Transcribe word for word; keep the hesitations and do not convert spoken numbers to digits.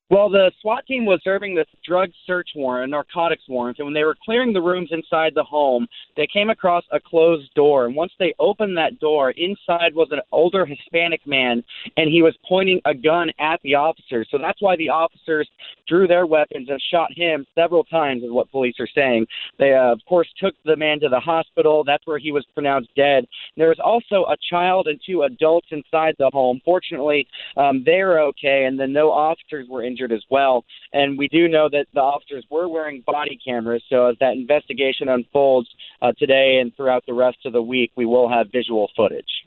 Well, the SWAT team was serving this drug search warrant, a narcotics warrant, and when they were clearing the rooms inside the home, they came across a closed door. And once they opened that door, inside was an older Hispanic man, and he was pointing a gun at the officers. So that's why the officers drew their weapons and shot him several times, is what police are saying. They, uh, of course, took the man to the hospital. That's where he was pronounced dead. There was also a child and two adults inside the home. Fortunately, um, they're okay, and then no officers were injured as well. And we do know that the officers were wearing body cameras, so as that investigation unfolds uh, today and throughout the rest of the week, we will have visual footage.